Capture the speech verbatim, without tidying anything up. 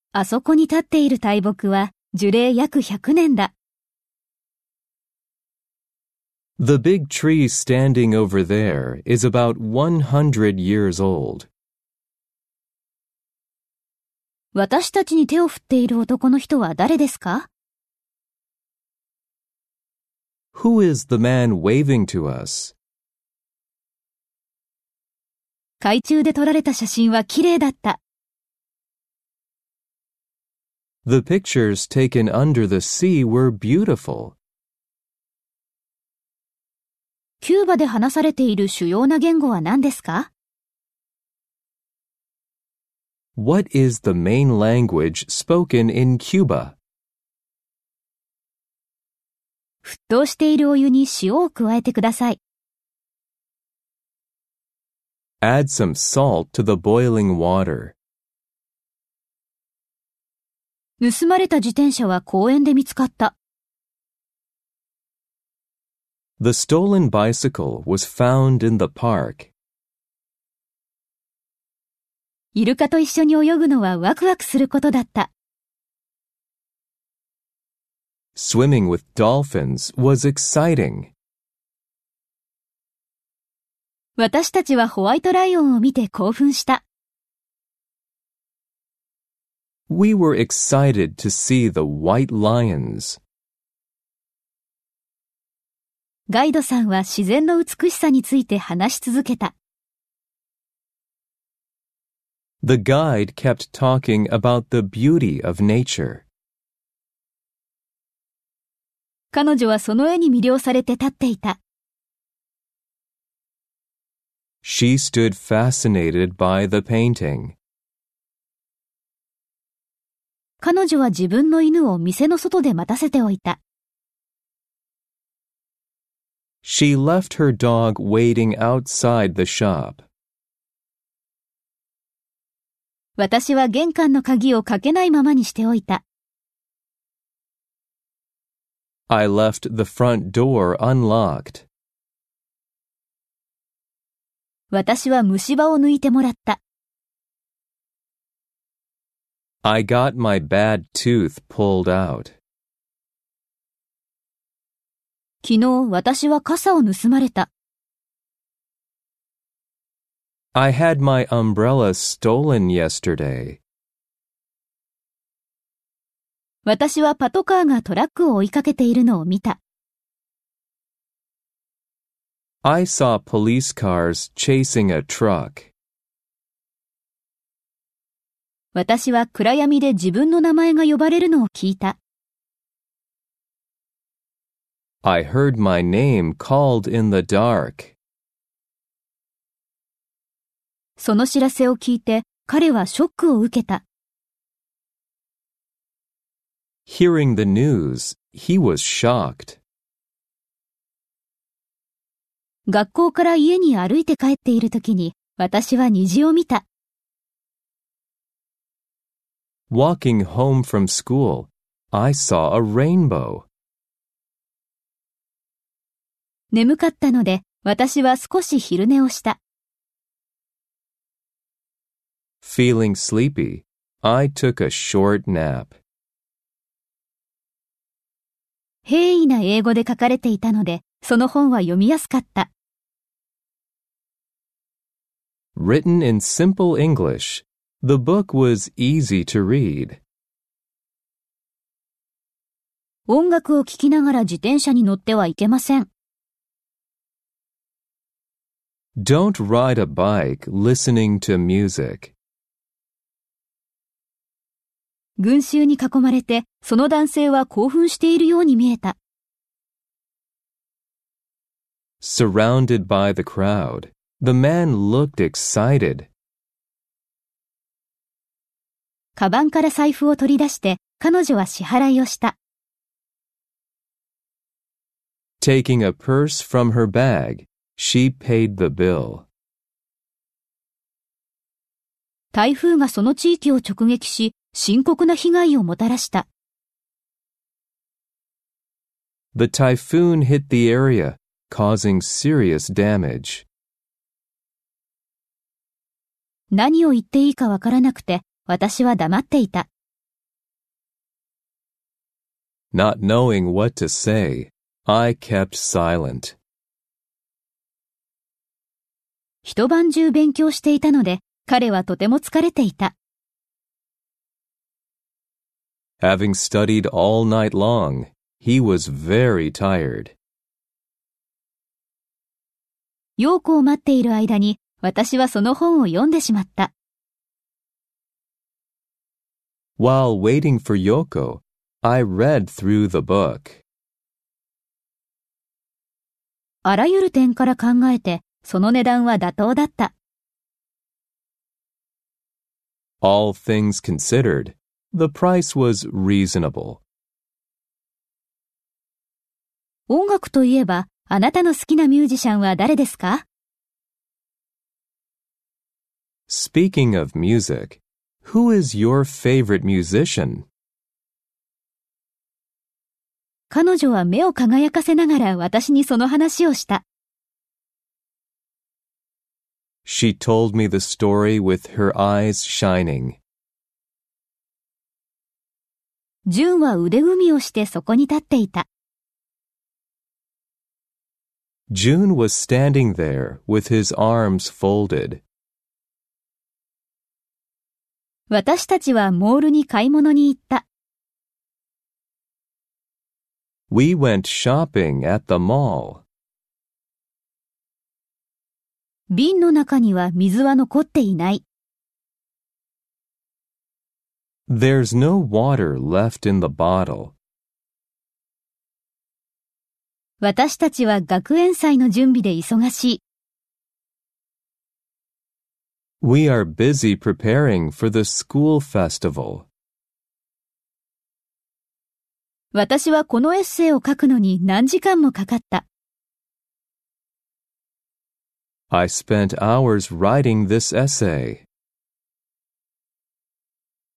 あそこに立っている大木は樹齢約ひゃくねんだ。 The big tree standing over there is about one hundred years old. 私たちに手を振っている男の人は誰ですか？ Who is the man waving to us? 海中で撮られた写真は綺麗だった。 The pictures taken under the sea were beautiful. キューバで話されている主要な言語は何ですか？ What is the main language spoken in Cuba? 沸騰しているお湯に塩を加えてください。 Add some salt to the boiling water. 盗まれた自転車は公園で見つかった。 The stolen bicycle was found in the park. イルカと一緒に泳ぐのはワクワクすることだった。 Swimming with dolphins was exciting. 私たちはホワイトライオンを見て興奮した。 We were excited to see the white lions. ガイドさんは自然の美しさについて話し続けた。 The guide kept talking about the beauty of nature. 彼女はその絵に魅了されて立っていた。 She stood fascinated by the painting. 彼女は自分の犬を店の外で待たせておいた。 She left her dog waiting outside the shop. 私は玄関の鍵をかけないままにしておいた。 I left the front door unlocked. 私は虫歯を抜いてもらった。 I got my bad tooth pulled out. 昨日私は傘を盗まれた。 I had my umbrella stolen yesterday. 私はパトカーがトラックを追いかけているのを見た。 I saw police cars chasing a truck. 私は暗闇で自分の名前が呼ばれるのを聞いた。 I heard my name called in the dark. その知らせを聞いて、彼はショックを受けた。 Hearing the news, he was shocked. 学校から家に歩いて帰っているときに、私は虹を見た。 Walking home from school, I saw a rainbow. 眠かったので、私は少し昼寝をした。 Feeling sleepy, I took a short nap. 平易な英語で書かれていたので、その本は読みやすかった。 Written in simple English, the book was easy to read. 音楽を聴きながら自転車に乗ってはいけません。 Don't ride a bike listening to music. 群衆に囲まれて、その男性は興奮しているように見えた。 Surrounded by the crowd, the man looked excited. カバンから財布を取り出して、彼女は支払いをした。 Taking a purse from her bag, she paid the bill. 台風がその地域を直撃し、深刻な被害をもたらした。 The typhoon hit the area, causing serious damage. 何を言っていいかわからなくて、私は黙っていた。 Not knowing what to say, I kept silent. 一晩中勉強していたので、彼はとても疲れていた。 Having studied all night long, he was very tired. 陽子を待っている間に、私はその本を読んでしまった。 While waiting for Yoko, I read through the book. あらゆる点から考えて、その値段は妥当だった。 All things considered, the price was reasonable. 音楽といえば、あなたの好きなミュージシャンは誰ですか？ Speaking of music, who is your favorite musician? 彼女は目を輝かせながら私にその話をした。 She told me the story with her eyes shining. ジュンは腕組みをしてそこに立っていた。 June was standing there with his arms folded. 私たちはモールに買い物に行った。 We went shopping at the mall. 瓶の中には水は残っていない。 There's no water left in the bottle. 私たちは学園祭の準備で忙しい。 We are busy preparing for the school festival. 私はこのエッセイを書くのに何時間もかかった。 I spent hours writing this essay.